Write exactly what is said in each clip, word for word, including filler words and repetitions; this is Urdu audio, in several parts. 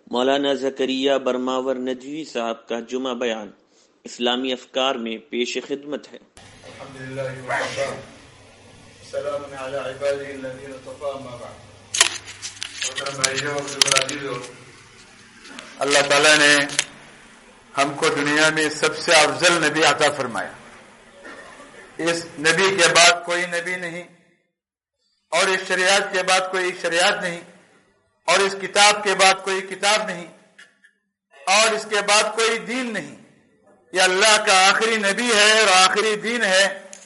مولانا زکریا برماور ندوی صاحب کا جمعہ بیان اسلامی افکار میں پیش خدمت ہے۔ الحمدللہ وحدہ سلام علی عبادہ الذین اصطفى اما بعد۔ محترم بھائیوں اور عزیزوں، اللہ تعالیٰ نے ہم کو دنیا میں سب سے افضل نبی عطا فرمایا۔ اس نبی کے بعد کوئی نبی نہیں، اور اس شریعت کے بعد کوئی شریعت نہیں، اور اس کتاب کے بعد کوئی کتاب نہیں، اور اس کے بعد کوئی دین نہیں۔ یہ اللہ کا آخری نبی ہے اور آخری دین ہے،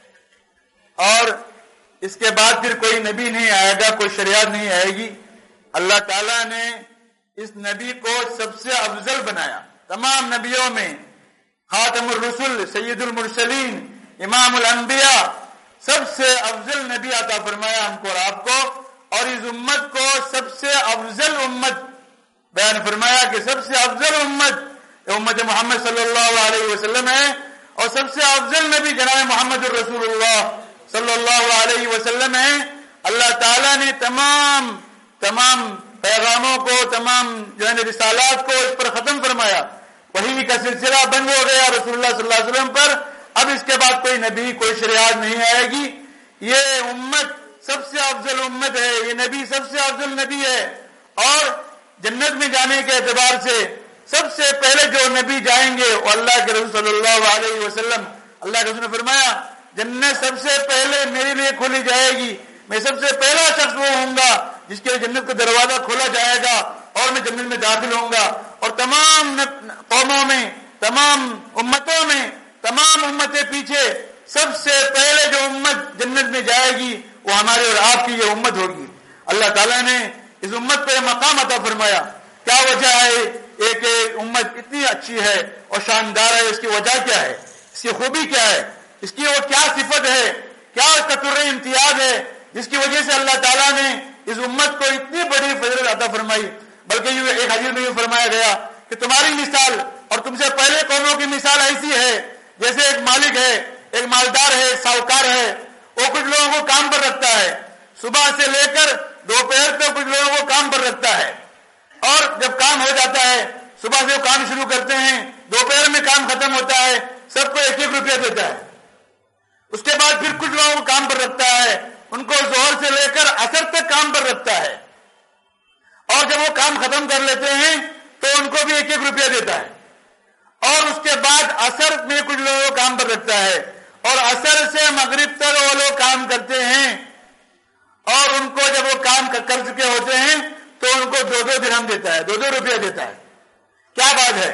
اور اس کے بعد پھر کوئی نبی نہیں آئے گا، کوئی شریعت نہیں آئے گی۔ اللہ تعالیٰ نے اس نبی کو سب سے افضل بنایا، تمام نبیوں میں خاتم الرسل، سید المرسلین، امام الانبیاء، سب سے افضل نبی عطا فرمایا ہم کو اور آپ کو، اور اس امت کو سب سے افضل امت بیان فرمایا کہ سب سے افضل امت امت محمد صلی اللہ علیہ وسلم ہے، اور سب سے افضل نبی جناب محمد الرسول اللہ صلی اللہ علیہ وسلم ہے۔ اللہ تعالیٰ نے تمام تمام پیغاموں کو، تمام جو ہے رسالات کو اس پر ختم فرمایا، وحی کا سلسلہ بند ہو گیا رسول اللہ صلی اللہ علیہ وسلم پر۔ اب اس کے بعد کوئی نبی، کوئی شریعت نہیں آئے گی۔ یہ امت سب سے افضل امت ہے، یہ نبی سب سے افضل نبی ہے، اور جنت میں جانے کے اعتبار سے سب سے پہلے جو نبی جائیں گے وہ اللہ کے رسول صلی اللہ علیہ وسلم۔ اللہ کے رسول نے فرمایا جنت سب سے پہلے میرے لیے کھولی جائے گی، میں سب سے پہلا شخص وہ ہوں گا جس کے جنت کا دروازہ کھولا جائے گا، اور میں جنت میں داخل ہوں گا۔ اور تمام قوموں میں، تمام امتوں میں، تمام امتیں پیچھے سب سے پہلے جو امت جنت میں جائے گی وہ ہمارے اور آپ کی یہ امت ہوگی۔ اللہ تعالیٰ نے اس امت پہ مقام عطا فرمایا۔ کیا وجہ ہے ایک امت اتنی اچھی ہے اور شاندار ہے؟ اس کی وجہ کیا ہے؟ اس کی خوبی کیا ہے؟ اس کی وہ کیا صفت ہے؟ کیا اس کا طر امتیاز ہے جس کی وجہ سے اللہ تعالیٰ نے اس امت کو اتنی بڑی فضیلت عطا فرمائی؟ بلکہ یہ ایک حدیث میں یہ فرمایا گیا کہ تمہاری مثال اور تم سے پہلے قوموں کی مثال ایسی ہے جیسے ایک مالک ہے، ایک مالدار ہے، ساہوکار ہے، وہ کچھ لوگوں کو کام پر رکھتا ہے، صبح سے لے کر دوپہر تک کچھ لوگوں کو کام پر رکھتا ہے، اور جب کام ہو جاتا ہے صبح سے وہ کام شروع کرتے ہیں، دوپہر میں کام ختم ہوتا ہے، سب کو ایک ایک روپیہ دیتا ہے۔ اس کے بعد پھر کچھ لوگوں کو کام پر رکھتا ہے، ان کو ظہر سے لے کر عصر تک کام پر رکھتا ہے، اور جب وہ کام ختم کر لیتے ہیں تو ان کو بھی ایک ایک روپیہ دیتا ہے۔ اور اس کے بعد عصر میں کچھ لوگوں کو کام پر رکھتا ہے، اور عصر سے مغرب تک وہ لوگ کام کرتے ہیں، اور ان کو جب وہ کام کر چکے ہوتے ہیں تو ان کو دو دو درہم دیتا ہے، دو دو روپیہ دیتا ہے۔ کیا بات ہے؟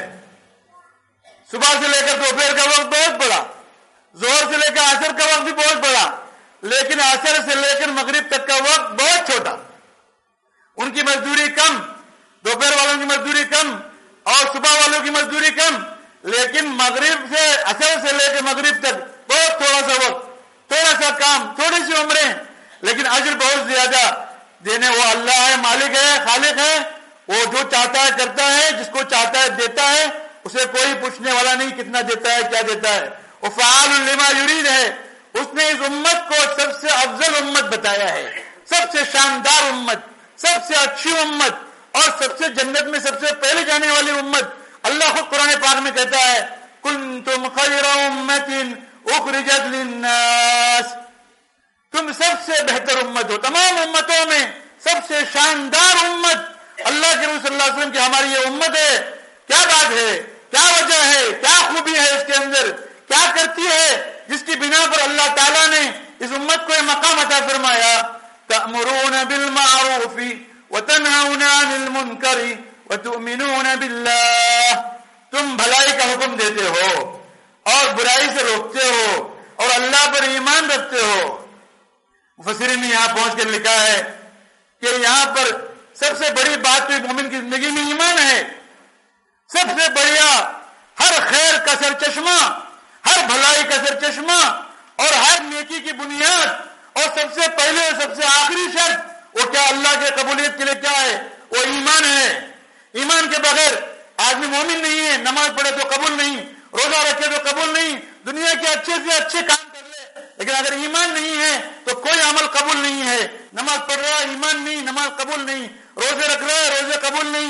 صبح سے لے کر دوپہر کا وقت بہت بڑا، ظہر سے لے کر عصر کا وقت بھی بہت بڑا، لیکن عصر سے لے کر مغرب تک کا وقت بہت چھوٹا۔ ان کی مزدوری کم، دوپہر والوں کی مزدوری کم، اور صبح والوں کی مزدوری کم، لیکن مغرب سے عصر سے لے کر مغرب تک بہت تھوڑا سا وقت، تھوڑا سا کام، تھوڑی سی عمریں، لیکن اجر بہت زیادہ دینے وہ اللہ ہے، مالک ہے، خالق ہے۔ وہ جو چاہتا ہے کرتا ہے، جس کو چاہتا ہے دیتا ہے، اسے کوئی پوچھنے والا نہیں کتنا دیتا ہے، کیا دیتا ہے۔ وہ فعال لما یرید ہے۔ اس نے اس امت کو سب سے افضل امت بتایا ہے، سب سے شاندار امت، سب سے اچھی امت، اور سب سے جنت میں سب سے پہلے جانے والی امت۔ اللہ خود قرآن پاک میں کہتا ہے کنتم خیر امت اخرجت للناس، تم سب سے بہتر امت ہو، تمام امتوں میں سب سے شاندار امت اللہ کے رسول صلی اللہ علیہ وسلم کی ہماری یہ امت ہے۔ کیا بات ہے؟ کیا وجہ ہے؟ کیا خوبی ہے اس کے اندر؟ کیا کرتی ہے جس کی بنا پر اللہ تعالیٰ نے اس امت کو یہ مقام عطا فرمایا؟ تأمرون بالمعروف وتنہون عن المنکر وتؤمنون باللہ، تم بھلائی کا حکم دیتے ہو اور برائی سے روکتے ہو اور اللہ پر ایمان رکھتے ہو۔ مفسرین نے یہاں پہنچ کر لکھا ہے کہ یہاں پر سب سے بڑی بات تو مومن کی زندگی میں ایمان ہے۔ سب سے بڑھیا ہر خیر کا سر چشمہ، ہر بھلائی کا سر چشمہ، اور ہر نیکی کی بنیاد، اور سب سے پہلے اور سب سے آخری شرط وہ کیا؟ اللہ کے قبولیت کے لیے کیا ہے؟ وہ ایمان ہے۔ ایمان کے بغیر آدمی مومن نہیں ہے۔ نماز پڑھے تو قبول نہیں، روزہ رکھے تو قبول نہیں، دنیا کے اچھے سے اچھے کام کر لے، لیکن اگر ایمان نہیں ہے تو کوئی عمل قبول نہیں ہے۔ نماز پڑھ رہا ہے، ایمان نہیں، نماز قبول نہیں، روزے رکھ رہا ہے، روزے قبول نہیں،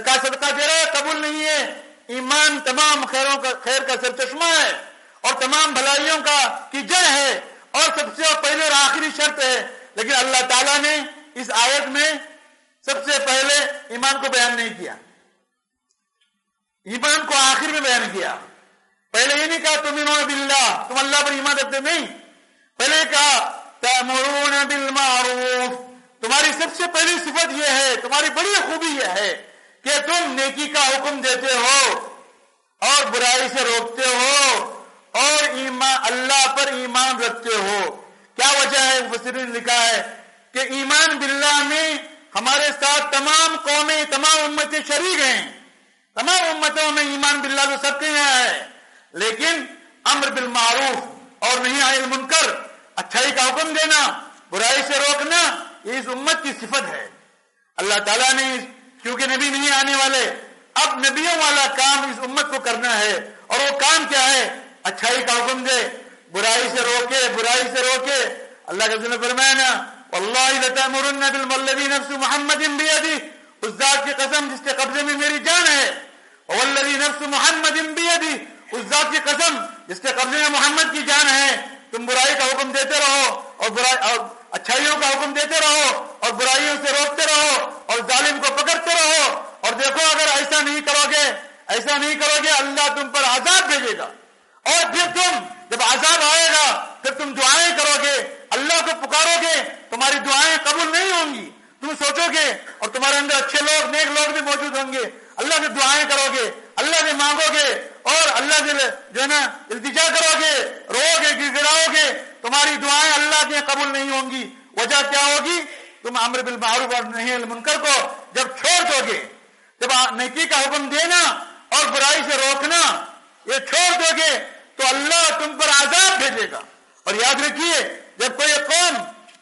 زکات صدقہ دے رہا ہے قبول نہیں ہے. ایمان تمام خیروں کا خیر کا سرچشمہ ہے اور تمام بھلائیوں کا کی جڑ ہے اور سب سے پہلے اور آخری شرط ہے. لیکن اللہ تعالیٰ نے اس آیت میں سب سے پہلے ایمان کو بیان نہیں کیا, ایمان کو آخر میں بیان کیا. پہلے یہ نہیں کہا تؤمنون باللہ, تم اللہ پر ایمان رکھتے نہیں. پہلے کہا تأمرون بالمعروف, تمہاری سب سے پہلی صفت یہ ہے, تمہاری بڑی خوبی یہ ہے کہ تم نیکی کا حکم دیتے ہو اور برائی سے روکتے ہو اور ایمان اللہ پر ایمان رکھتے ہو. کیا وجہ ہے؟ مفسرین نے لکھا ہے کہ ایمان باللہ میں ہمارے ساتھ تمام قومیں تمام امتیں شریک ہیں. تمام امتوں میں ایمان باللہ تو سب کے یہاں ہے, لیکن امر بالمعروف اور نہی عن المنکر, اچھائی کا حکم دینا برائی سے روکنا, یہ اس امت کی صفت ہے. اللہ تعالیٰ نے کیونکہ نبی نہیں آنے والے, اب نبیوں والا کام اس امت کو کرنا ہے. اور وہ کام کیا ہے؟ اچھائی کا حکم دے, برائی سے روکے, برائی سے روکے. اللہ کے رسول نے فرمایا نا واللہ لتأمرن بالذی نفس محمد بیدہ, اس ذات کی قسم جس کے قبضے میں میری جان ہے, والذی نفس محمد بیدہ, اس ذات کی قسم جس کے قبضے میں محمد کی جان ہے, تم برائی کا حکم دیتے رہو اور برائی اور اچھائیوں کا حکم دیتے رہو اور برائیوں سے روکتے رہو اور ظالم کو پکڑتے رہو. اور دیکھو اگر ایسا نہیں کرو گے ایسا نہیں کرو گے اللہ تم پر عذاب بھیجے گا, اور پھر تم جب عذاب آئے گا پھر تم دعائیں کرو گے, اللہ کو پکارو گے, تمہاری دعائیں قبول نہیں ہوں گی. تم سوچو گے اور تمہارے اندر اچھے لوگ نیک لوگ بھی موجود ہوں گے, اللہ سے دعائیں کرو گے, اللہ سے مانگو گے اور اللہ سے جو ہے نا التجا کرو گے, رو گے, گڑ گڑاؤ گے, تمہاری دعائیں اللہ کی قبول نہیں ہوں گی. وجہ کیا ہوگی؟ تم امر بالمعروف اور نہی عن المنکر کو جب چھوڑ دو گے, جب نیکی کا حکم دینا اور برائی سے روکنا یہ چھوڑ دو گے تو اللہ تم پر عذاب بھیجے گا. اور یاد رکھیے جب کوئی قوم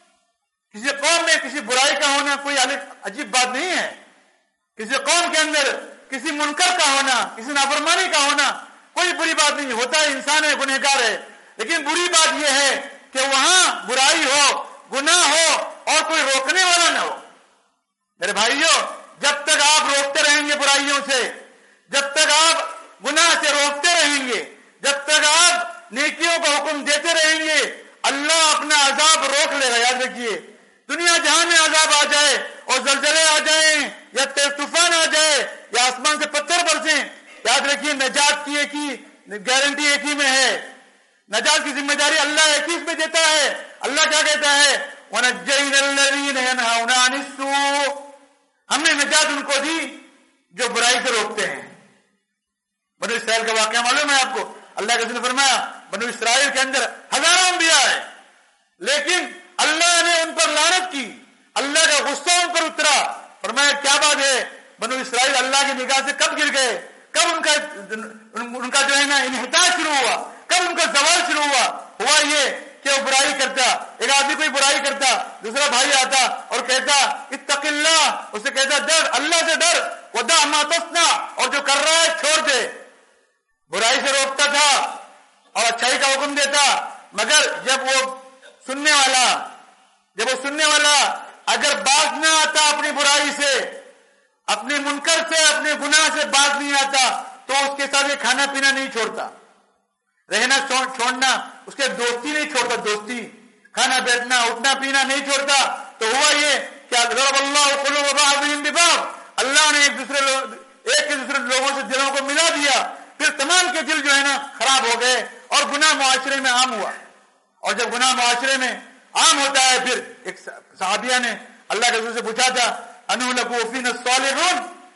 کسی قوم میں کسی برائی کا ہونا کوئی عجیب بات نہیں ہے. کسی قوم کے اندر کسی منکر کا ہونا, کسی نافرمانی کا ہونا کوئی بری بات نہیں. ہوتا ہے, انسان ہے, گنہگار ہے, لیکن بری بات یہ ہے کہ وہاں برائی ہو, گناہ ہو اور کوئی روکنے والا نہ ہو. میرے بھائیوں, جب تک آپ روکتے رہیں گے برائیوں سے, جب تک آپ گناہ سے روکتے رہیں گے, جب تک آپ نیکیوں کا حکم دیتے رہیں گے, اللہ اپنا عذاب روک لے گا. یاد رکھیے, دنیا جہاں میں عذاب آ جائے اور زلزلے آ جائیں یا تیز طوفان آ جائے یا آسمان سے پتھر برسیں, یاد رکھیے نجات کی ایک ہی گارنٹی ایک ہی میں ہے. نجات کی ذمہ داری اللہ ایک ہی میں دیتا ہے. اللہ کیا کہتا ہے؟ وَنَجَّيْنَا الَّذِينَ يَنْهَوْنَ عَنِ السُّوءِ, ہم نے نجات ان کو دی جو برائی سے روکتے ہیں. بنو اسرائیل کا واقعہ معلوم ہے آپ کو. اللہ کے رسول نے فرمایا بنو اسرائیل کے اندر ہزاروں انبیاء ہے, لیکن اللہ نے ان پر لعنت کی, اللہ کا غصہ ان پر اترا. فرمایا کیا بات ہے؟ بنو اسرائیل اللہ کی نگاہ سے کب گر گئے, کب ان کا ان کا جو ہے نا انحطاط شروع ہوا, کب ان کا زوال شروع ہوا؟ ہوا یہ کہ وہ برائی کرتا, ایک آدمی کوئی برائی کرتا, دوسرا بھائی آتا اور کہتا اتق اللہ, اسے کہتا ڈر, اللہ سے ڈر, ودع ما تصنع, اور جو کر رہا ہے چھوڑ دے. برائی سے روکتا تھا اور اچھائی کا حکم دیتا, مگر جب وہ سننے والا جب وہ سننے والا اگر باز نہ آتا اپنی برائی سے, اپنے منکر سے, اپنے گناہ سے باز نہیں آتا, تو اس کے ساتھ یہ کھانا پینا نہیں چھوڑتا, رہنا چھوڑنا, اس کے دوستی نہیں چھوڑتا, دوستی کھانا بیٹھنا اٹھنا پینا نہیں چھوڑتا. تو ہوا یہ کہ ضرب اللہ قلوب بعضهم ببعض, اللہ نے ایک دوسرے لوگ ایک کے دوسرے لوگوں سے دلوں کو ملا دیا, پھر تمام کے دل جو ہے نا خراب ہو گئے اور گناہ معاشرے میں عام ہوا. اور جب گناہ معاشرے میں عام ہوتا ہے, پھر ایک صحابیہ نے اللہ کے رسول سے پوچھا تھا انہلک وفینا الصالحون,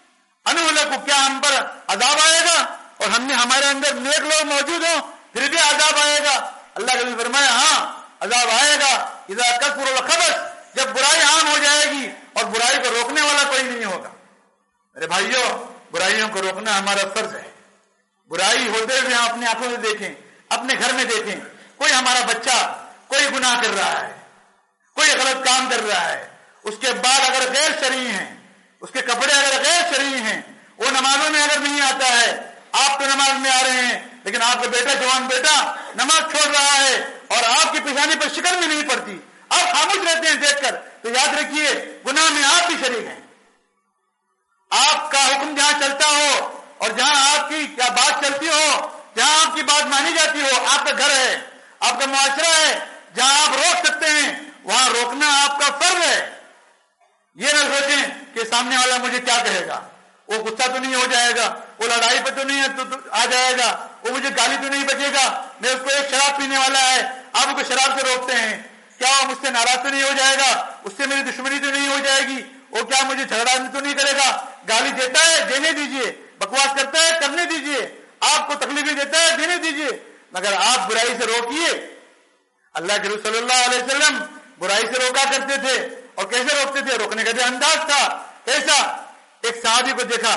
انہلک کیا ہم پر عذاب آئے گا اور ہم نے ہمارے اندر نیک لوگ موجود ہوں پھر بھی عذاب آئے گا؟ اللہ کے رسول فرمایا ہاں عذاب آئے گا اذا کثر الخبث, جب برائی عام ہو جائے گی اور برائی کو روکنے والا کوئی نہیں ہوگا. میرے بھائیوں, برائیوں کو روکنا ہمارا فرض ہے. برائی ہوتے ہوئے ہم اپنی آنکھوں سے دیکھیں, اپنے گھر میں دیکھیں, کوئی ہمارا بچہ کوئی گناہ کر رہا ہے, کوئی غلط کام کر رہا ہے, اس کے بال اگر غیر شرعی ہیں, اس کے کپڑے اگر غیر شرعی ہیں, وہ نمازوں میں اگر نہیں آتا ہے, آپ تو نماز میں آ رہے ہیں لیکن آپ کا بیٹا جوان بیٹا نماز چھوڑ رہا ہے اور آپ کی پیشانی پر شکر بھی نہیں پڑتی, آپ خاموش رہتے ہیں دیکھ کر, تو یاد رکھیے گناہ میں آپ بھی شریک ہیں. آپ کا حکم چلتا ہو اور جہاں آپ کی کیا بات چلتی ہو، جہاں آپ کی بات مانی جاتی ہو، آپ کا گھر ہے، آپ کا معاشرہ ہے، جہاں آپ روک سکتے ہیں وہاں روکنا آپ کا فرض ہے۔ یہ نہ سوچیں کہ سامنے والا مجھے کیا کہے گا، وہ غصہ تو نہیں ہو جائے گا، وہ لڑائی پہ تو نہیں ہے تو آ جائے گا، وہ مجھے گالی تو نہیں بچے گا، میں اس کو ایک شراب پینے والا ہے، آپ کو شراب سے روکتے ہیں، کیا وہ مجھ سے ناراض تو نہیں ہو جائے گا، اس سے میری دشمنی تو نہیں ہو جائے گی، وہ کیا مجھے جھگڑا تو نہیں کرے گا، گالی دیتا ہے دینے دیجئے، بکواس کرتا ہے کرنے دیجئے، آپ کو تکلیفیں دیتا ہے دینے دیجئے، مگر آپ برائی سے روکیے۔ اللہ کے رسول صلی اللہ علیہ وسلم برائی سے روکا کرتے تھے، اور کیسے روکتے تھے؟ روکنے کا جو انداز تھا کیسا؟ ایک صحابی کو دیکھا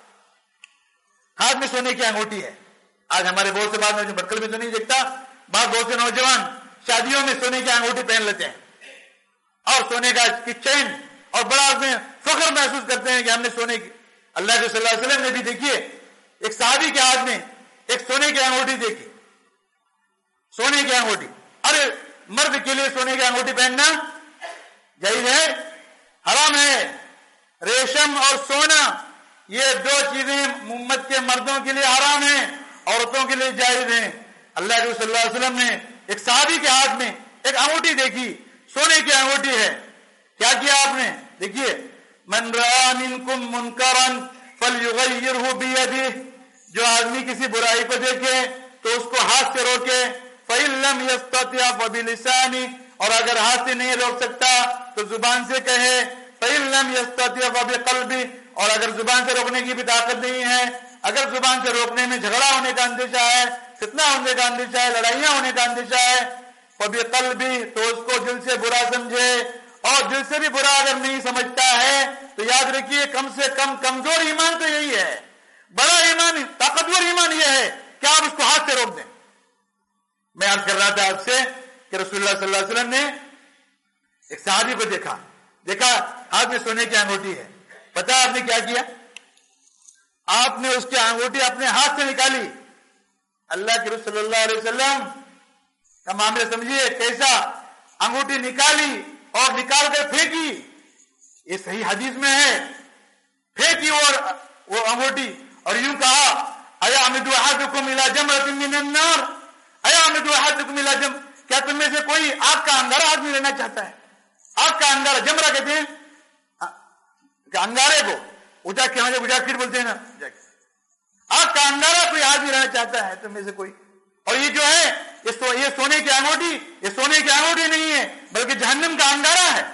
ہاتھ میں سونے کی انگوٹھی ہے، آج ہمارے بہت سے بعد میں جو بھٹکل میں تو نہیں دیکھتا، بعض بہت سے نوجوان شادیوں میں سونے کی انگوٹھی پہن لیتے ہیں اور سونے کا کی چین، اور بڑا اس میں فخر محسوس کرتے ہیں کہ ہم نے سونے کی۔ اللہ کے صلی اللہ علیہ وسلم نے بھی دیکھیے ایک صحابی کے ہاتھ میں ایک سونے کی انگوٹھی دیکھی، سونے کی انگوٹھی۔ ارے مرد کے لیے سونے کی انگوٹھی پہننا جائز ہے؟ حرام ہے۔ ریشم اور سونا یہ دو چیزیں امت کے مردوں کے لیے حرام ہیں، عورتوں کے لیے جائز ہیں۔ اللہ کے صلی اللہ علیہ وسلم نے ایک صحابی کے ہاتھ میں ایک انگوٹھی دیکھی، سونے کی انگوٹھی ہے، کیا کیا آپ نے؟ دیکھیے، من رأى منکم منکرا فلیغیرہ بیدہ، جو آدمی کسی برائی کو دیکھے تو اس کو ہاتھ سے روکے، فإن لم يستطع فبلسانہ، اور اگر ہاتھ سے نہیں روک سکتا تو زبان سے کہے، فإن لم يستطع فبقلبہ، اور اگر زبان سے روکنے کی بھی طاقت نہیں ہے، اگر زبان سے روکنے میں جھگڑا ہونے کا اندیشہ ہے، فتنہ ہونے کا اندیشہ ہے، لڑائیاں ہونے کا اندیشہ ہے، فبقلبہ، تو اس کو دل سے برا سمجھے، اور دل سے بھی برا اگر نہیں سمجھتا ہے تو یاد رکھیے کم سے کم کمزور ایمان تو یہی ہے، بڑا ایمان طاقتور ایمان یہ ہے کہ آپ اس کو ہاتھ سے روک دیں۔ میں عرض کر رہا تھا آپ سے کہ رسول اللہ صلی اللہ علیہ وسلم نے ایک صحابی کو دیکھا دیکھا ہاتھ میں سونے کی انگوٹھی ہے، پتا آپ نے کیا کیا؟ آپ نے اس کی انگوٹھی اپنے ہاتھ سے نکالی۔ اللہ کے رسول صلی اللہ علیہ وسلم کا معاملہ سمجھیے کیسا، انگوٹھی نکالی اور نکال کر پھینکی، یہ صحیح حدیث میں ہے، پھینکی اور وہ انگوٹھی، اور یوں کہا اَيَعْمِدُ أَحَدُكُمْ إِلَى جَمْرَةٍ مِّنَ النَّارِ اَيَعْمِدُ أَحَدُكُمْ إِلَى جَمْرَةٍ، کیا تم میں سے کوئی آگ کا انگارہ آدمی لینا چاہتا ہے؟ آگ کا انگارہ، جمرہ کہتے ہیں کہ انگارے کو، اجا کے اجا کھیر بولتے ہیں نا، آگ کا انگارہ کوئی آدمی لینا چاہتا ہے تم میں سے کوئی؟ اور یہ جو ہے یہ سونے کی انگوٹھی، یہ سونے کی انگوٹھی نہیں ہے بلکہ جہنم کا انگارہ ہے،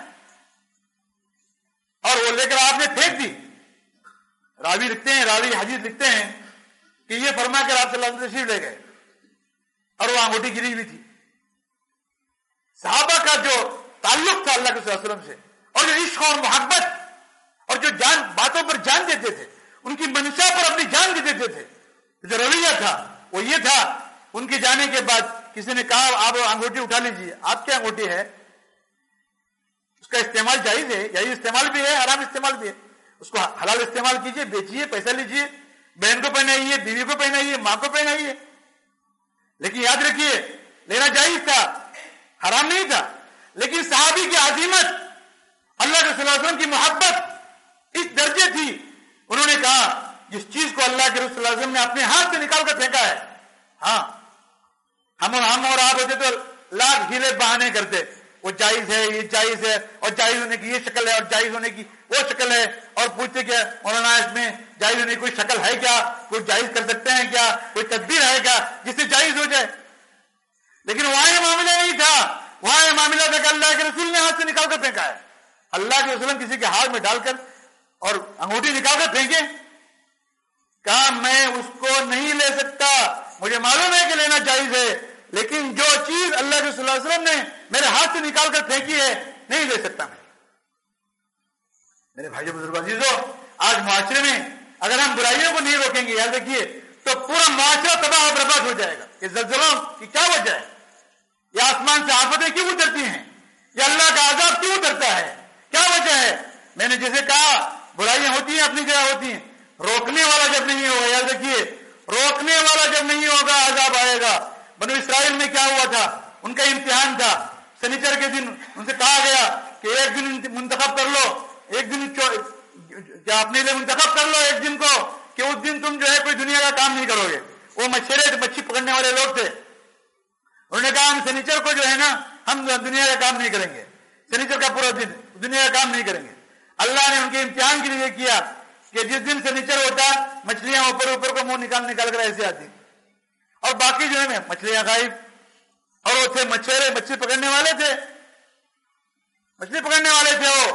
اور وہ لے کر آپ نے پھینک دی۔ راوی لکھتے ہیں، راوی حدیث لکھتے ہیں کہ یہ فرما کر آپ صلی اللہ علیہ وسلم تشریف لے گئے اور وہ انگوٹھی گری ہوئی تھی۔ صحابہ کا جو تعلق تھا اللہ کے صلی اللہ علیہ وسلم سے، اور جو عشق اور محبت اور جو جان باتوں پر جان دیتے تھے، ان کی منشا پر اپنی جان دے دیتے تھے، جو رویہ تھا وہ یہ تھا۔ ان کے جانے کے بعد کسی نے کہا آپ انگوٹھی اٹھا لیجیے، آپ کی انگوٹھی ہے، اس کا استعمال جائز ہے، یہی استعمال بھی ہے، حرام استعمال بھی ہے، اس کو حلال استعمال کیجیے، بیچیے، پیسہ لیجیے، بہن کو پہنائیے، بیوی کو پہنائیے، ماں کو پہنائیے، لیکن یاد رکھیے لینا جائز تھا، حرام نہیں تھا۔ لیکن صحابی کی عظیمت، اللہ کے صلی اللہ علیہ وسلم کی محبت اس درجے تھی، انہوں نے کہا جس چیز کو اللہ کے رسول صلی اللہ علیہ وسلم نے اپنے ہاتھ سے نکال کر پھینکا ہے، ہاں ہم اور ہم اور آپ ہوتے تو لاکھ ہیلے بہانے کرتے، وہ جائز ہے، یہ جائز ہے، اور جائز ہونے کی یہ شکل ہے، اور جائز ہونے کی وہ شکل ہے، اور پوچھتے کہ مولانا اس میں جائز ہونے کی کوئی شکل ہے کیا، کوئی جائز کر سکتے ہیں کیا، کوئی تدبیر ہے کیا جس سے جائز ہو جائے؟ لیکن وہاں یہ معاملہ نہیں تھا، وہاں یہ معاملہ تھا کہ اللہ کے رسول نے ہاتھ سے نکال کر پھینکا ہے۔ اللہ کے رسول کسی کے ہاتھ میں ڈال کر اور انگوٹھی نکال کر پھینکے، کہا میں اس کو نہیں لے سکتا، مجھے معلوم ہے کہ لینا جائز ہے، لیکن جو چیز اللہ کے صلی اللہ علیہ وسلم نے میرے ہاتھ سے نکال کر پھینکی ہے نہیں لے سکتا میں۔ میرے بھائیو بزرگ عزیزو، آج معاشرے میں اگر ہم برائیوں کو نہیں روکیں گے، یاد رکھیے تو پورا معاشرہ تباہ و برباد ہو جائے گا۔ یہ زلزلوں کی کیا وجہ ہے؟ یہ آسمان سے آفتیں کیوں اترتی ہیں؟ یہ اللہ کا عذاب کیوں اترتا ہے؟ کیا وجہ ہے؟ میں نے جیسے کہا برائیاں ہوتی ہیں، اپنی جگہ ہوتی ہیں، روکنے والا جب نہیں ہوگا، یاد رکھیے روکنے والا جب نہیں ہوگا عذاب آئے گا۔ بنو اسرائیل میں کیا ہوا تھا؟ ان کا امتحان تھا، سنیچر کے دن ان سے کہا گیا کہ ایک دن منتخب کر لو، ایک دن کیا اپنے لیے منتخب کر لو ایک دن کو کہ اس دن تم جو ہے کوئی دنیا کا کام نہیں کرو گے. وہ مچھرے مچھلی پکڑنے والے لوگ تھے, انہوں نے کہا ہم سنیچر کو جو ہے نا ہم دنیا کا کام نہیں کریں گے, سنیچر کا پورا دن دنیا کا کام نہیں کریں گے. اللہ نے ان کے امتحان کے لیے کیا کہ جس دن سنیچر ہوتا مچھلیاں اوپر اوپر کو منہ نکال نکال کر ایسے آتی, اور باقی جو ہے مچھلیاں غائب. اور وہ تھے مچھرے مچھلی پکڑنے والے تھے, مچھلی پکڑنے والے تھے وہ.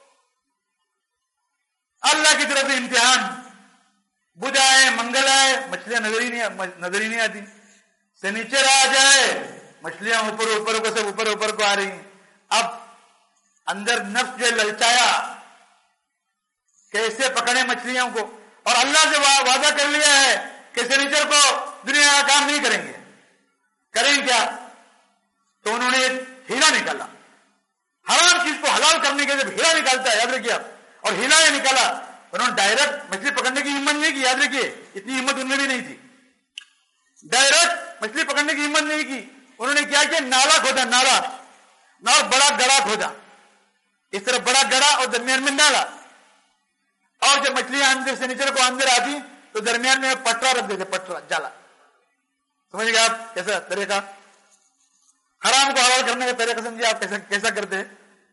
اللہ کی طرف سے امتحان, بدھ آئے منگل آئے مچھلیاں نظر ہی نہیں نظر ہی نہیں آتی. سنیچر آ جائے مچھلیاں اوپر اوپر کو سب اوپر اوپر کو آ رہی ہیں. اب اندر نفس جو للچایا کیسے پکڑے مچھلیوں کو, اور اللہ سے وعدہ کر لیا ہے کہ سنیچر کو دنیا کا کام نہیں کریں گے. کریں کیا؟ تو انہوں نے ہیلا نکالا. حرام چیز کو حلال کرنے کے لیے ہیلا نکالتا ہے, یاد رکھیے آپ. اور ہیلا یہ نکالا, انہوں نے ڈائریکٹ مچھلی پکڑنے کی ہمت نہیں کی, یاد رکھیے اتنی ہمت ان میں بھی نہیں تھی. ڈائریکٹ مچھلی پکڑنے کی ہمت نہیں کی. انہوں نے کیا کہ نالا کھودا, نالا نال بڑا گڑا کھودا, اس طرح بڑا گڑا اور درمیان میں نالا. اور جب مچھلیاں اندر سے نیچر کو اندر آتی تو درمیان میں پٹرا رکھ دیتے, پٹرا جالا. سمجھ گئے آپ کیسا طریقہ حرام کو حلال کرنے کا طریقہ سمجھے آپ کیسا کیسا کرتے.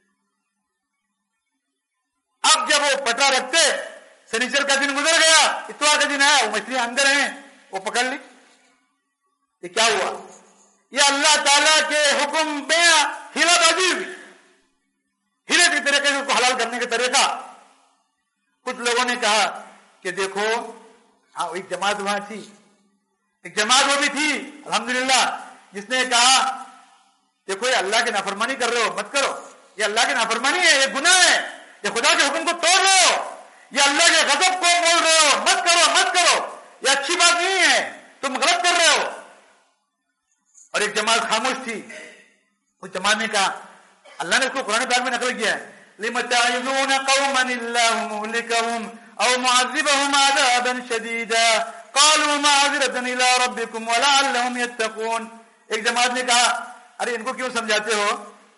اب جب وہ پٹرا رکھتے, سنیچر کا دن گزر گیا, اتوار کا دن آیا, وہ مچھلیاں اندر ہیں, وہ پکڑ لی. یہ کیا ہوا؟ یہ اللہ تعالیٰ کے حکم پہ ہیلا بازی ہوئی, ہیلے کے طریقے سے اس کو حلال کرنے کا طریقہ. کچھ لوگوں نے کہا کہ دیکھو, ہاں ایک جماعت وہاں تھی, ایک جماعت وہ بھی تھی الحمدللہ, جس نے کہا دیکھو یہ اللہ کی نافرمانی کر رہے ہو, مت کرو, یہ اللہ کی نافرمانی ہے, یہ گناہ ہے, یہ خدا کے حکم کو توڑ رہے ہو, یہ اللہ کے غضب کو بول رہے ہو, مت کرو مت کرو, یہ اچھی بات نہیں ہے, تم غلط کر رہے ہو. اور ایک جماعت خاموش تھی. اس جماعت نے کہا, اللہ نے اس کو قرآن پاک میں نقل کیا ہے, لِمَ تَعِظُونَ قَوْمًا اللَّهُ مُهْلِكَهُمْ أَوْ مُعَذِّبَهُمْ عَذَابًا شَدِيدًا قَالُوا مَعْذِرَةً إِلَىٰ رَبِّكُمْ وَلَعَلَّهُمْ يَتَّقُونَ. ایک جماعت نے کہا, ارے ان کو کیوں سمجھاتے ہو,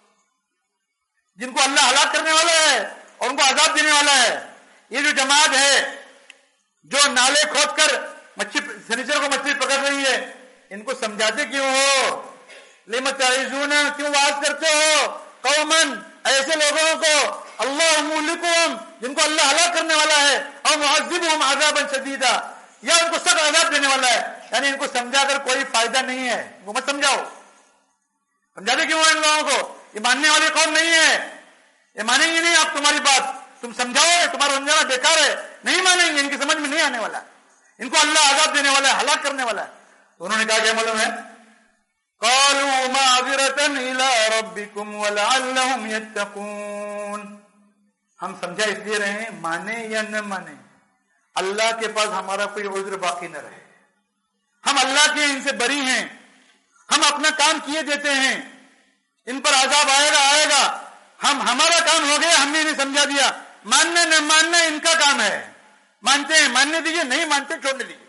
جن کو اللہ ہلاک کرنے والا ہے اور ان کو عذاب دینے والا ہے. یہ جو جماعت ہے جو نالے کھود کر مچھلی سنیچر کو مچھلی پکڑ رہی ہے, ان کو سمجھاتے کیوں ہو؟ لِمَ تَعِظُونَ, کیوں واعظ کرتے ہو قومن, ایسے لوگوں کو اللہ مہلکہم, جن کو اللہ ہلاک کرنے والا ہے, اور معذبہم عذابا شدیدا, یا ان کو سخت عذاب دینے والا ہے. یعنی ان کو سمجھا کر کوئی فائدہ نہیں ہے, وہ مت سمجھاؤ. سمجھاتے کیوں ان لوگوں کو؟ یہ ماننے والی قوم نہیں ہے, یہ مانیں گے نہیں آپ تمہاری بات, تم سمجھاؤ گے, تمہارا سمجھانا بیکار ہے, نہیں مانیں گے, ان کی سمجھ میں نہیں آنے والا, ان کو اللہ عذاب دینے والا ہے, ہلاک کرنے والا ہے. تو انہوں نے کہا کیا معلوم ہے, قالوا معذرة إلى ربكم ولعلهم يتقون. ہم سمجھا اس لیے رہے, مانے یا نہ مانے, اللہ کے پاس ہمارا کوئی عذر باقی نہ رہے. ہم اللہ کے ان سے بری ہیں, ہم اپنا کام کیے دیتے ہیں, ان پر عذاب آئے گا آئے گا, ہم ہمارا کام ہو گیا, ہم نے انہیں سمجھا دیا. ماننا نہ ماننا ان کا کام ہے, مانتے ہیں ماننے دیجیے, نہیں مانتے چھوڑنے دیجیے.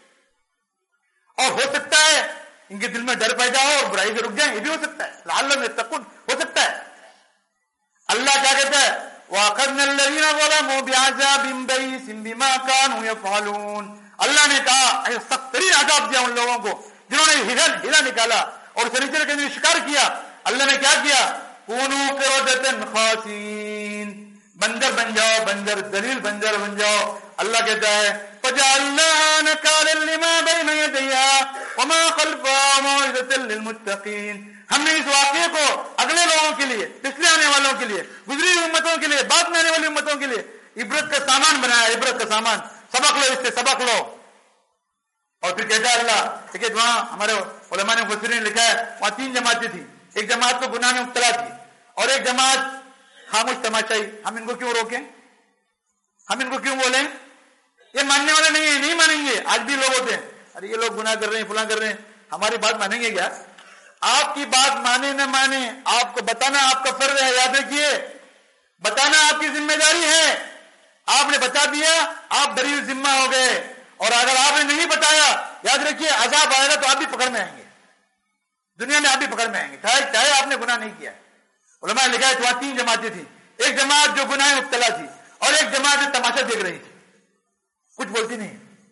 اور ہو سکتا ہے ان کے دل میں ڈر پیدا ہو اور برائی سے رک جائیں, یہ بھی ہو سکتا ہے, لعلہم یتقون, ہو سکتا ہے. اللہ کیا کہتا ہے, وَأَخَذْنَا الَّذِينَ ظَلَمُوا بِعَذَابٍ بَئِيسٍ بِمَا كَانُوا يَفْعَلُونَ. اللہ نے کہا سخت ترین عذاب دیا ان لوگوں کو جنہوں نے ہلا ہلا نکالا اور سنیچر کے لیے شکار کیا. اللہ نے کیا کیا, كُونُوا قِرَدَةً خَاسِئِينَ, بندر بن جاؤ, بندر ذلیل بندر بن جاؤ. اللہ کہتا ہے فَجَعَلْنَاهَا نَكَالًا لِمَا بَيْنَ يَدَيْهَا وَمَا خَلْفَهَا وَمَوْعِظَةً لِلْمُتَّقِينَ. ہم نے اس واقعے کو اگلے لوگوں کے لیے, پچھلے آنے والوں کے لیے, گزری امتوں کے لیے, بعد میں آنے والی امتوں کے لیے عبرت کا سامان بنایا, عبرت کا سامان. سبق لو, اس سے سبق لو. اور پھر کہتا ہے اللہ, دیکھیے وہاں ہمارے علماء نے مفسرین نے لکھا ہے, وہاں تین جماعتیں تھیں. ایک جماعت تو گناہ میں مبتلا تھی, اور ایک جماعت خاموش تماشائی. ہم ان کو کیوں روکیں, ہم ان کو کیوں بولیں, یہ ماننے والے نہیں ہیں, نہیں مانیں گے. آج بھی لوگ ہوتے ہیں, ارے یہ لوگ گناہ کر رہے ہیں, فلاں کر رہے ہیں, ہماری بات مانیں گے کیا؟ آپ کی بات مانے نہ مانے, آپ کو بتانا آپ کا فرض ہے, یاد رکھیے, بتانا آپ کی ذمہ داری ہے. آپ نے بتا دیا, آپ بری ذمہ ہو گئے. اور اگر آپ نے نہیں بتایا, یاد رکھیے عذاب آئے گا تو آپ بھی پکڑ میں آئیں گے, دنیا میں آپ بھی پکڑ میں آئیں گے, چاہے چاہے آپ نے گناہ نہیں کیا. علماء نے لکھا ہے وہاں تین جماعتیں تھیں. ایک جماعت جو گناہ میں مبتلا تھی, اور ایک جماعت جو تماشا دیکھ رہی تھی, کچھ بولتی نہیں.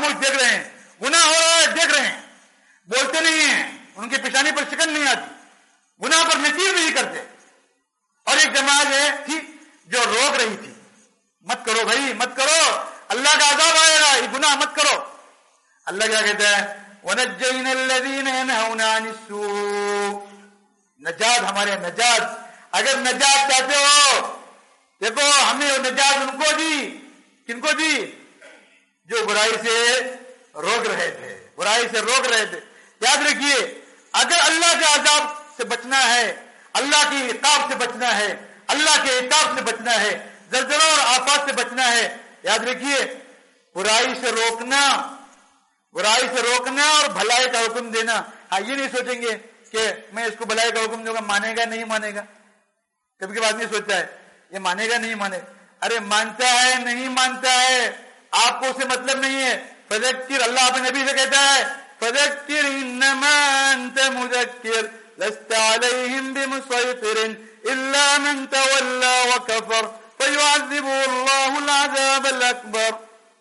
خاموش دیکھ رہے ہیں، گناہ ہو رہا ہے دیکھ رہے ہیں، بولتے نہیں ہیں، ان کی پیشانی پر شکن نہیں آتی، گناہ پر نصیحت نہیں کرتے. اور ایک جماعت ہے تھی جو روک رہی تھی، مت کرو بھائی مت کرو، اللہ کا عذاب آئے گا، یہ گناہ مت کرو. اللہ کیا کہتا ہے؟ وَنَجَّيْنَا الَّذِينَ يَنْهَوْنَ عَنِ السُّوءِ. نجات، ہمارے نجات. اگر نجات چاہتے ہو، دیکھو ہم نے نجات ان کو دی. کن کو دی؟ جو برائی سے روک رہے تھے، برائی سے روک رہے تھے. یاد رکھیے، اگر اللہ کے عذاب سے بچنا ہے، اللہ کی عقاب سے بچنا ہے، اللہ کے عقاب سے بچنا ہے، زلزلوں اور آفات سے بچنا ہے، یاد رکھیے برائی سے روکنا، برائی سے روکنا اور بھلائی کا حکم دینا. ہاں یہ نہیں سوچیں گے کہ میں اس کو بھلائی کا حکم دوں گا، مانے گا نہیں مانے گا. کبھی کبھی آدمی سوچتا ہے یہ مانے گا نہیں مانے گا. ارے مانتا ہے نہیں مانتا ہے، آپ کو اسے مطلب نہیں ہے. فذکر، اللہ اپنے نبی سے کہتا ہے فذکر انما انت مذکر لست علیہم بمسیطر الا من تولی وکفر فیعذبه اللہ العذاب الاکبر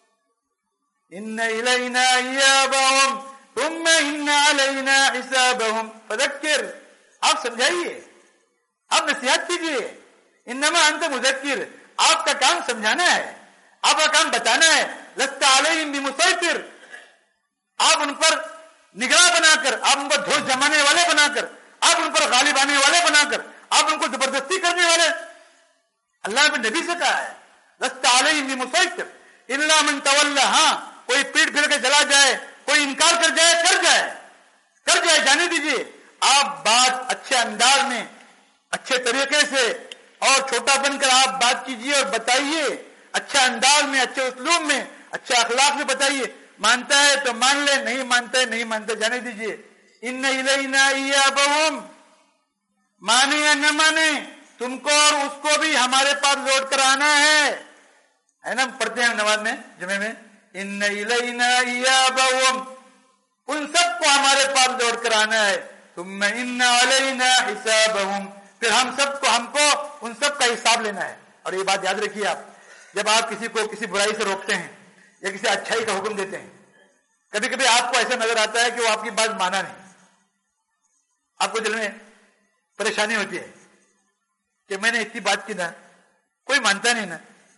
ان الینا ایابهم ثم ان علینا حسابهم. فذکر، آپ سمجھائیے، آپ نصیحت کیجیے. انما انت مذکر، آپ کا کام سمجھانا ہے، آپ کا کام بتانا ہے. لست علیہم بمسیطر، آپ ان پر نگراں بنا کر، آپ ان پر دھوس جمانے والے بنا کر، آپ ان پر غالب آنے والے بنا کر، آپ ان کو زبردستی کرنے والے. اللہ نے نبی سے کہا ہے لست علیہم بمسیطر الا من تولی. ہاں کوئی پیٹ پھر کے چلا جائے، کوئی انکار کر جائے، کر جائے کر جائے جانے دیجیے. آپ بات اچھے انداز میں، اچھے طریقے سے اور چھوٹا بن کر آپ بات کیجیے اور بتائیے، اچھا انداز میں، اچھے اسلوب میں، اچھے اخلاق سے بتائیے. مانتا ہے تو مان لے، نہیں مانتا ہے نہیں مانتا، جانے دیجیے. ان الینا ایابہم، مانے یا نہ مانے، تم کو اور اس کو بھی ہمارے پاس لوٹ کر آنا ہے. ہے نا پڑھتے ہیں نماز میں، جمعے میں، ان الینا ایابہم، ان سب کو ہمارے پاس لوٹ کر آنا ہے. ثم ان علینا حسابہم، پھر ہم سب کو ہم کو ان سب کا حساب لینا ہے. اور یہ بات یاد رکھیے، آپ جب آپ کسی کو کسی برائی سے روکتے ہیں یا کسی اچھائی کا حکم دیتے ہیں، کبھی کبھی آپ کو ایسا نظر آتا ہے کہ وہ آپ کی بات مانا نہیں، آپ کو دل میں پریشانی ہوتی ہے کہ میں نے اتنی بات کی نا، کوئی مانتا نہیں نا.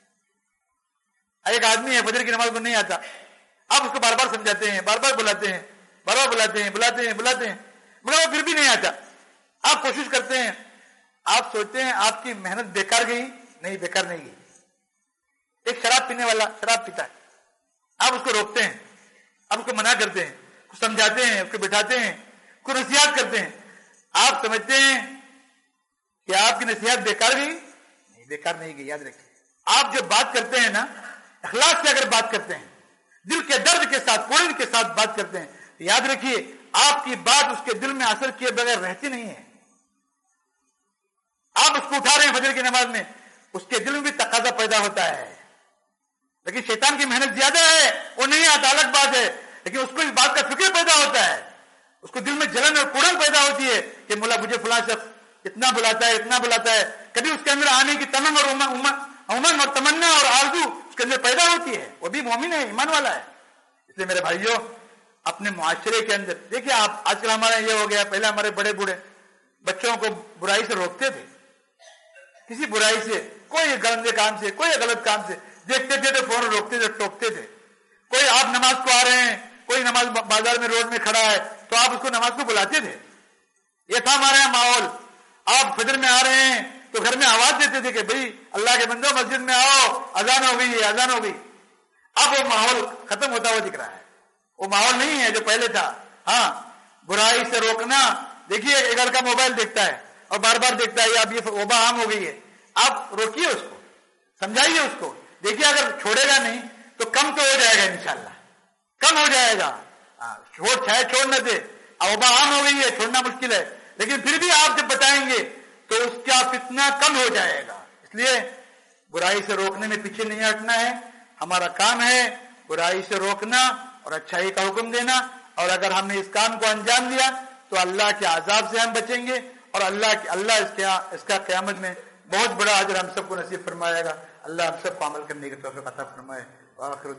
ایک آدمی ہے فجر کی نماز کو نہیں آتا، آپ اس کو بار بار سمجھاتے ہیں، بار بار بلاتے ہیں، بار بار بلاتے ہیں بلاتے ہیں بلاتے ہیں مگر وہ پھر بھی نہیں آتا. آپ کوشش کرتے ہیں، آپ سوچتے ہیں آپ کی محنت بیکار گئی. نہیں، بیکار نہیں گئی. ایک شراب پینے والا شراب پیتا ہے، آپ اس کو روکتے ہیں، آپ اس کو منع کرتے ہیں، اس کو سمجھاتے ہیں، اس کو بٹھاتے ہیں، اس کو نصیحت کرتے ہیں. آپ سمجھتے ہیں کہ آپ کی نصیحت بیکار گئی؟ نہیں، بیکار نہیں گئی. یاد رکھیے، آپ جب بات کرتے ہیں نا، اخلاص سے اگر بات کرتے ہیں، دل کے درد کے ساتھ، کوڑن کے ساتھ بات کرتے ہیں، تو یاد رکھیے آپ کی بات اس کے دل میں اثر کیے بغیر رہتی نہیں ہے. آپ اس کو اٹھا رہے ہیں فجر کی نماز میں، اس کے دل میں بھی تقاضا پیدا ہوتا ہے، لیکن شیطان کی محنت زیادہ ہے، وہ نہیں آتا، الگ بات ہے. لیکن اس کو اس بات کا فکر پیدا ہوتا ہے، اس کو دل میں جلن اور کوڑن پیدا ہوتی ہے کہ مولا مجھے فلاں شخص اتنا بلاتا ہے اتنا بلاتا ہے. کبھی اس کے اندر آنے کی تمام اور امن اور تمنا اور آرزو اس کے اندر پیدا ہوتی ہے. وہ بھی مومن ہے، ایمان والا ہے. اس لیے میرے بھائیوں، اپنے معاشرے کے اندر دیکھیں آپ، آج کل ہمارا یہ ہو گیا، پہلے ہمارے بڑے بوڑھے بچوں کو برائی سے روکتے تھے، کسی برائی سے، کوئی گندے کام سے، کوئی غلط کام سے دیکھتے تھے تو فوراً روکتے تھے، ٹوکتے تھے. کوئی آپ نماز کو آ رہے ہیں، کوئی نماز بازار میں روڈ میں کھڑا ہے تو آپ اس کو نماز کو بلاتے تھے. یہ تھا ہمارے یہاں ماحول. آپ فجر میں آ رہے ہیں تو گھر میں آواز دیتے تھے کہ بھئی اللہ کے بندو مسجد میں آؤ، اذان ہو گئی ہے، اذان ہو گئی. اب وہ ماحول ختم ہوتا ہوا دکھ رہا ہے، وہ ماحول نہیں ہے جو پہلے تھا. ہاں، برائی سے روکنا. دیکھیے ایک لڑکا موبائل دیکھتا ہے اور بار بار دیکھتا ہے، اب یہ وبا عام ہو گئی ہے. آپ روکیے اس کو، سمجھائیے اس کو. دیکھیے اگر چھوڑے گا نہیں تو کم تو ہو جائے گا، انشاءاللہ کم ہو جائے گا. چھوڑ چاہے چھوڑ نہ دے، وبا عام ہو گئی ہے، چھوڑنا مشکل ہے، لیکن پھر بھی آپ جب بتائیں گے تو اس کا فتنہ کم ہو جائے گا. اس لیے برائی سے روکنے میں پیچھے نہیں ہٹنا ہے. ہمارا کام ہے برائی سے روکنا اور اچھائی کا حکم دینا. اور اگر ہم نے اس کام کو انجام دیا تو اللہ کے عذاب سے ہم بچیں گے، اور اللہ اللہ اس کے اس کا قیامت میں بہت بڑا اجر ہم سب کو نصیب فرمائے گا. اللہ ہم سب کو عمل کرنے کی توفیق عطا فرمائے.